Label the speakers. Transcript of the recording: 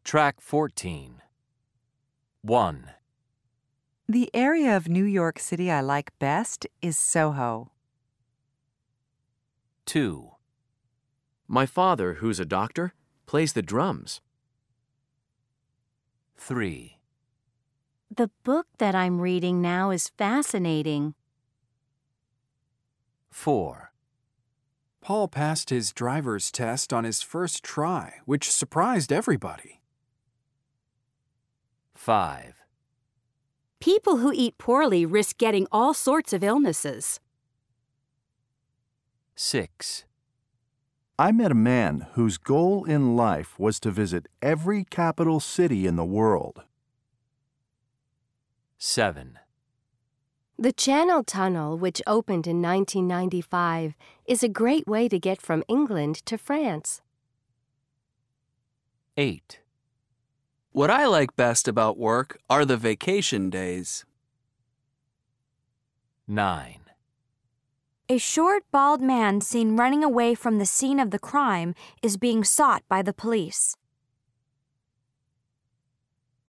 Speaker 1: Track 14. 1.
Speaker 2: The area of New York City I like best is Soho.
Speaker 1: 2.
Speaker 3: My father, who's a doctor, plays the drums.
Speaker 1: 3.
Speaker 4: The book that I'm reading now is fascinating.
Speaker 1: 4.
Speaker 5: Paul passed his driver's test on his first try, which surprised everybody.
Speaker 1: 5.
Speaker 6: People who eat poorly risk getting all sorts of illnesses.
Speaker 1: 6.
Speaker 7: I met a man whose goal in life was to visit every capital city in the world.
Speaker 1: 7.
Speaker 8: The Channel Tunnel, which opened in 1995, is a great way to get from England to France.
Speaker 1: 8.
Speaker 9: What I like best about work are the vacation days.
Speaker 1: 9.
Speaker 10: A short, bald man seen running away from the scene of the crime is being sought by the police.